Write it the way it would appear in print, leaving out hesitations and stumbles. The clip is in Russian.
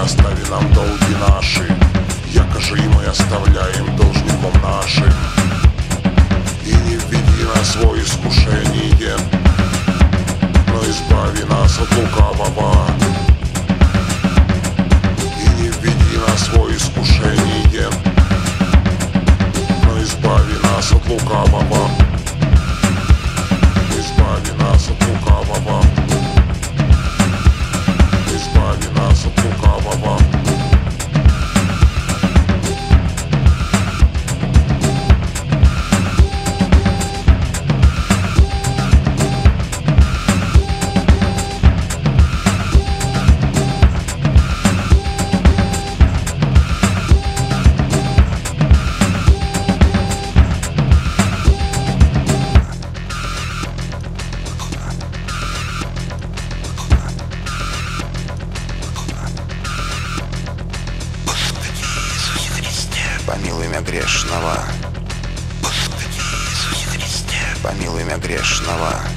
остави нам долги наши, якоже и мы оставляем должником нашим. И не введи нас во искушение, но избави нас от лукавого. И не введи нас во искушение, но избави нас от лукавого. Избави нас от лукавого. Избави нас от лукавого. Помилуй мя грешного. Помилуй мя грешного.